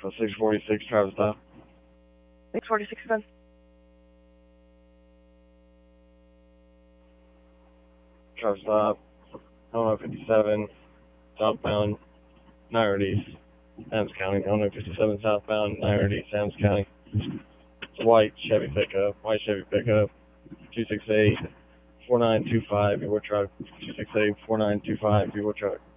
for 646 Travis stop. 646 then. Travis stop. Illinois 57 southbound, Nyra East, Adams County. Illinois 57 southbound, Nyra East, Adams County. White Chevy pickup, 268-4925, your truck, 268-4925, your truck.